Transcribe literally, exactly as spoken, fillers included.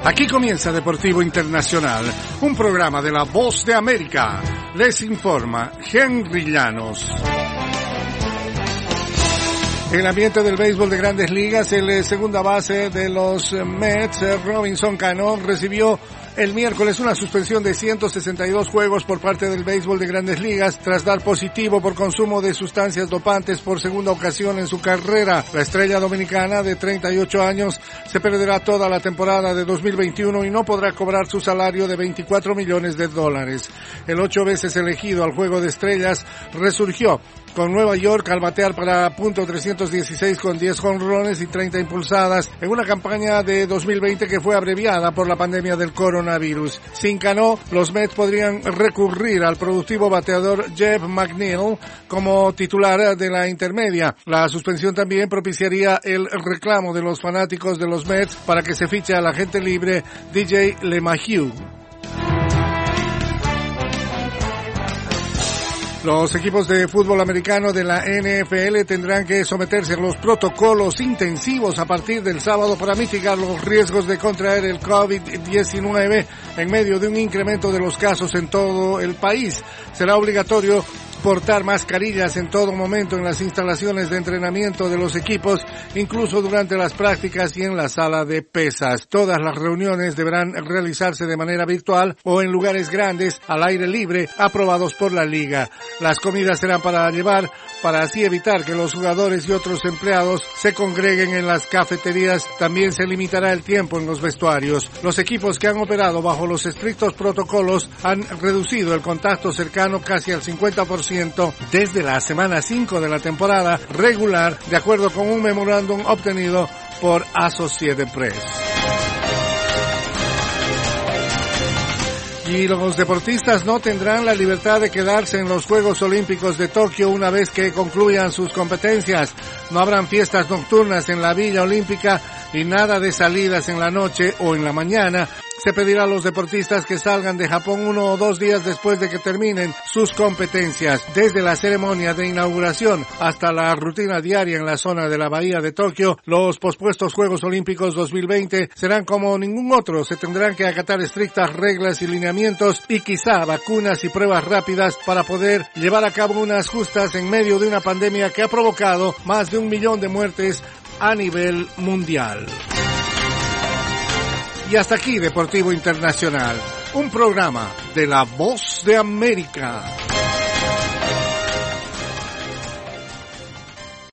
Aquí comienza Deportivo Internacional, un programa de La Voz de América. Les informa Henry Llanos. En el ambiente del béisbol de Grandes Ligas, el segunda base de los Mets, Robinson Cano, recibió el miércoles una suspensión de ciento sesenta y dos juegos por parte del béisbol de Grandes Ligas tras dar positivo por consumo de sustancias dopantes por segunda ocasión en su carrera. La estrella dominicana de treinta y ocho años se perderá toda la temporada de dos mil veintiuno y no podrá cobrar su salario de veinticuatro millones de dólares. El ocho veces elegido al Juego de Estrellas resurgió con Nueva York al batear para punto trescientos dieciséis con diez jonrones y treinta impulsadas en una campaña de dos mil veinte que fue abreviada por la pandemia del coronavirus. Sin Cano, los Mets podrían recurrir al productivo bateador Jeff McNeil como titular de la intermedia. La suspensión también propiciaría el reclamo de los fanáticos de los Mets para que se fiche al agente libre D J LeMahieu. Los equipos de fútbol americano de la N F L tendrán que someterse a los protocolos intensivos a partir del sábado para mitigar los riesgos de contraer el COVID diecinueve en medio de un incremento de los casos en todo el país. Será obligatorio portar mascarillas en todo momento en las instalaciones de entrenamiento de los equipos, incluso durante las prácticas y en la sala de pesas. Todas las reuniones deberán realizarse de manera virtual o en lugares grandes, al aire libre, aprobados por la liga. Las comidas serán para llevar, para así evitar que los jugadores y otros empleados se congreguen en las cafeterías. También se limitará el tiempo en los vestuarios. Los equipos que han operado bajo los estrictos protocolos han reducido el contacto cercano casi al cincuenta por ciento desde la semana cinco de la temporada regular, de acuerdo con un memorándum obtenido por Associated Press. Y los deportistas no tendrán la libertad de quedarse en los Juegos Olímpicos de Tokio una vez que concluyan sus competencias. No habrán fiestas nocturnas en la Villa Olímpica y nada de salidas en la noche o en la mañana. Se pedirá a los deportistas que salgan de Japón uno o dos días después de que terminen sus competencias. Desde la ceremonia de inauguración hasta la rutina diaria en la zona de la Bahía de Tokio, los pospuestos Juegos Olímpicos dos mil veinte serán como ningún otro. Se tendrán que acatar estrictas reglas y lineamientos y quizá vacunas y pruebas rápidas para poder llevar a cabo unas justas en medio de una pandemia que ha provocado más de un millón de muertes a nivel mundial. Y hasta aquí Deportivo Internacional, un programa de La Voz de América.